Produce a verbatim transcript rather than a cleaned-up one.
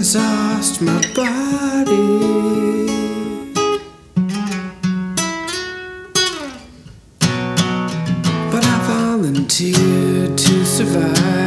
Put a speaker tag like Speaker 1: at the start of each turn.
Speaker 1: exhaust my body. But I volunteered to survive.